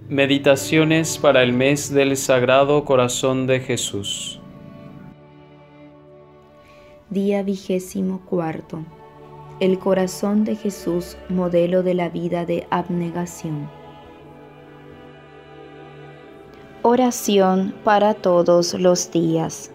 Meditaciones para el mes del Sagrado Corazón de Jesús. Día 24. El corazón de Jesús, modelo de la vida de abnegación. Oración para todos los días.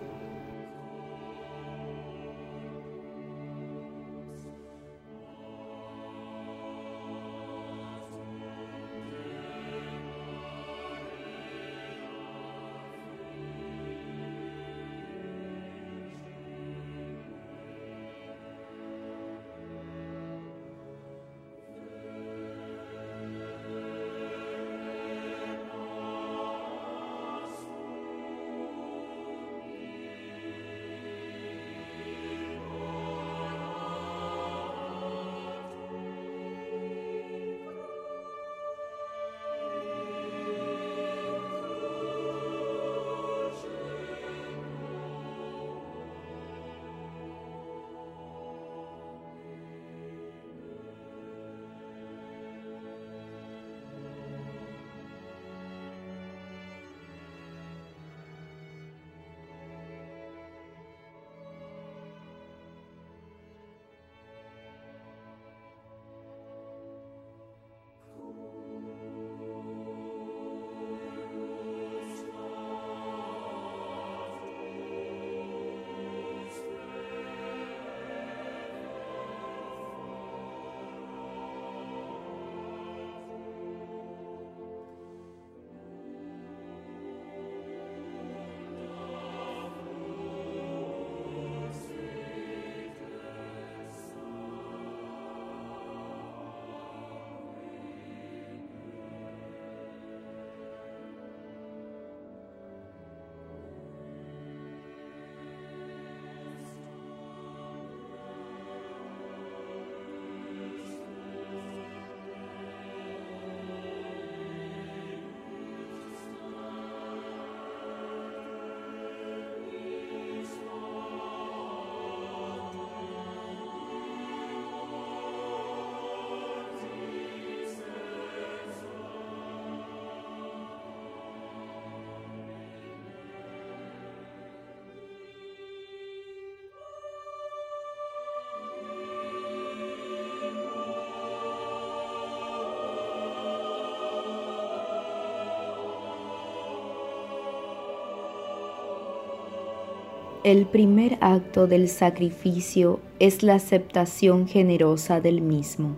El primer acto del sacrificio es la aceptación generosa del mismo.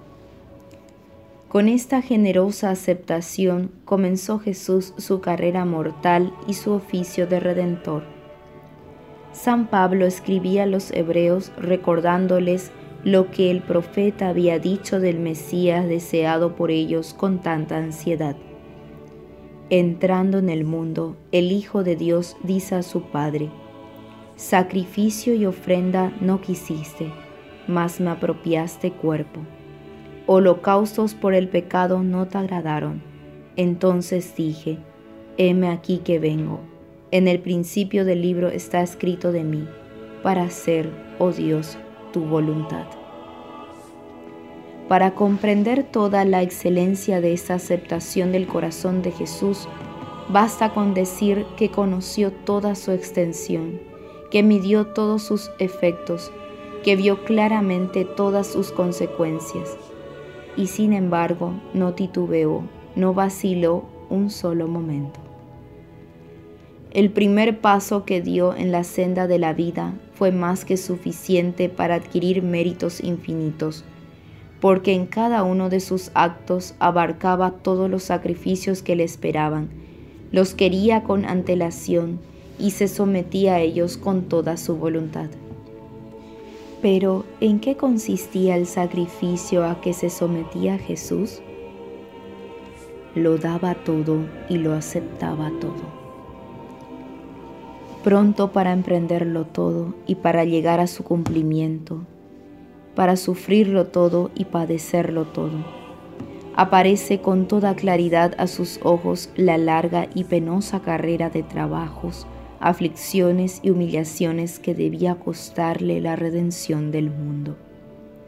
Con esta generosa aceptación comenzó Jesús su carrera mortal y su oficio de Redentor. San Pablo escribía a los hebreos recordándoles lo que el profeta había dicho del Mesías deseado por ellos con tanta ansiedad. Entrando en el mundo, el Hijo de Dios dice a su Padre: sacrificio y ofrenda no quisiste, mas me apropiaste cuerpo. Holocaustos por el pecado no te agradaron. Entonces dije: heme aquí que vengo. En el principio del libro está escrito de mí, para hacer, oh Dios, tu voluntad. Para comprender toda la excelencia de esta aceptación del corazón de Jesús, basta con decir que conoció toda su extensión, que midió todos sus efectos, que vio claramente todas sus consecuencias, y sin embargo no titubeó, no vaciló un solo momento. El primer paso que dio en la senda de la vida fue más que suficiente para adquirir méritos infinitos, porque en cada uno de sus actos abarcaba todos los sacrificios que le esperaban, los quería con antelación y se sometía a ellos con toda su voluntad. Pero, ¿en qué consistía el sacrificio a que se sometía Jesús? Lo daba todo y lo aceptaba todo. Pronto para emprenderlo todo y para llegar a su cumplimiento, para sufrirlo todo y padecerlo todo, aparece con toda claridad a sus ojos la larga y penosa carrera de trabajos, aflicciones y humillaciones que debía costarle la redención del mundo.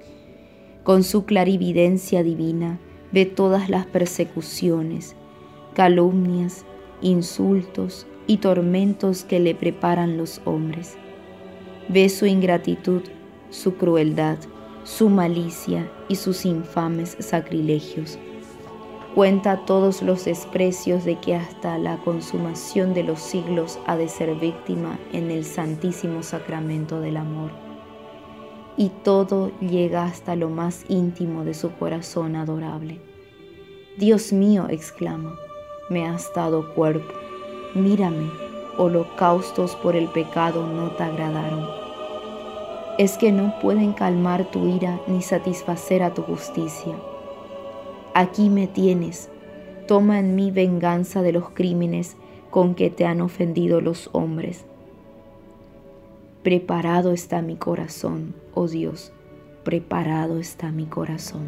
Con su clarividencia divina ve todas las persecuciones, calumnias, insultos y tormentos que le preparan los hombres. Ve su ingratitud, su crueldad, su malicia y sus infames sacrilegios. Cuenta todos los desprecios de que hasta la consumación de los siglos ha de ser víctima en el santísimo sacramento del amor. Y todo llega hasta lo más íntimo de su corazón adorable. Dios mío, exclama, me has dado cuerpo. Mírame, holocaustos por el pecado no te agradaron. Es que no pueden calmar tu ira ni satisfacer a tu justicia. Aquí me tienes, toma en mí venganza de los crímenes con que te han ofendido los hombres. Preparado está mi corazón, oh Dios, preparado está mi corazón.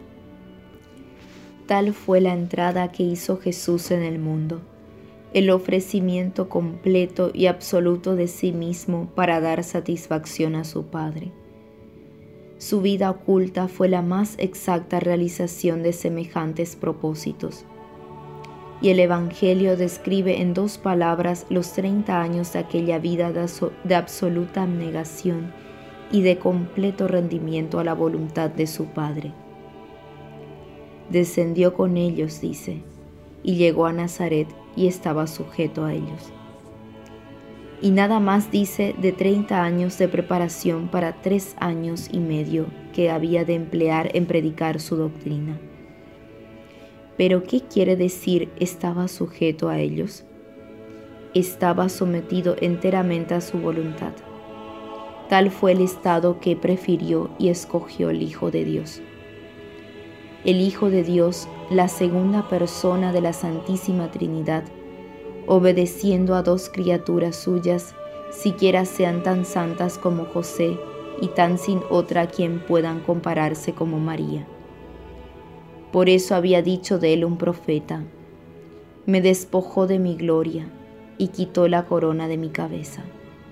Tal fue la entrada que hizo Jesús en el mundo, el ofrecimiento completo y absoluto de sí mismo para dar satisfacción a su Padre. Su vida oculta fue la más exacta realización de semejantes propósitos. Y el Evangelio describe en 2 palabras los 30 años de aquella vida de absoluta abnegación y de completo rendimiento a la voluntad de su Padre. Descendió con ellos, dice, y llegó a Nazaret y estaba sujeto a ellos. Y nada más dice de 30 años de preparación para 3 años y medio que había de emplear en predicar su doctrina. ¿Pero qué quiere decir estaba sujeto a ellos? Estaba sometido enteramente a su voluntad. Tal fue el estado que prefirió y escogió el Hijo de Dios. El Hijo de Dios, la segunda persona de la Santísima Trinidad, obedeciendo a 2 criaturas suyas, siquiera sean tan santas como José y tan sin otra quien puedan compararse como María. Por eso había dicho de él un profeta: me despojó de mi gloria y quitó la corona de mi cabeza.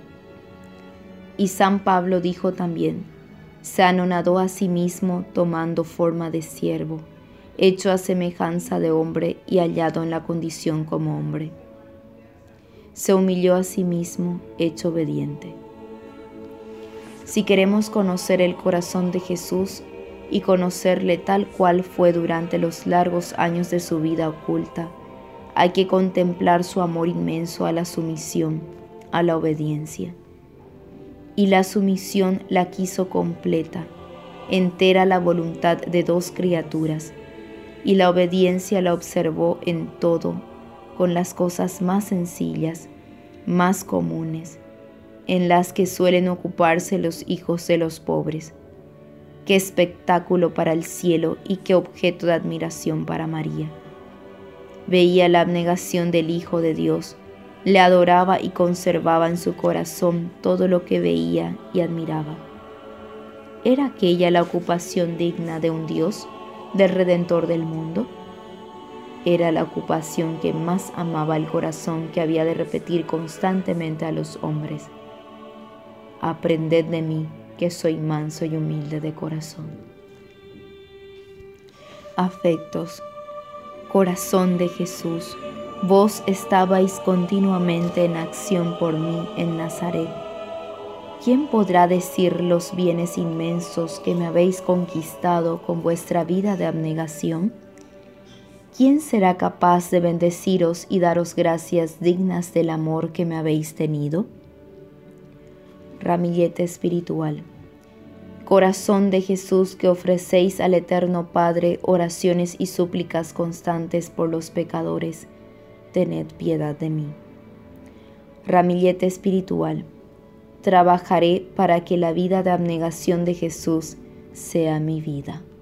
Y San Pablo dijo también: se anonadó a sí mismo tomando forma de siervo, hecho a semejanza de hombre y hallado en la condición como hombre. Se humilló a sí mismo, hecho obediente. Si queremos conocer el corazón de Jesús y conocerle tal cual fue durante los largos años de su vida oculta, hay que contemplar su amor inmenso a la sumisión, a la obediencia. Y la sumisión la quiso completa, entera la voluntad de 2 criaturas, y la obediencia la observó en todo, con las cosas más sencillas, más comunes, en las que suelen ocuparse los hijos de los pobres. Qué espectáculo para el cielo y qué objeto de admiración para María. Veía la abnegación del Hijo de Dios, le adoraba y conservaba en su corazón todo lo que veía y admiraba. ¿Era aquella la ocupación digna de un Dios, del Redentor del mundo? Era la ocupación que más amaba el corazón que había de repetir constantemente a los hombres: aprended de mí, que soy manso y humilde de corazón. Afectos. Corazón de Jesús, vos estabais continuamente en acción por mí en Nazaret. ¿Quién podrá decir los bienes inmensos que me habéis conquistado con vuestra vida de abnegación? ¿Quién será capaz de bendeciros y daros gracias dignas del amor que me habéis tenido? Ramillete espiritual. Corazón de Jesús, que ofrecéis al Eterno Padre oraciones y súplicas constantes por los pecadores, tened piedad de mí. Ramillete espiritual. Trabajaré para que la vida de abnegación de Jesús sea mi vida.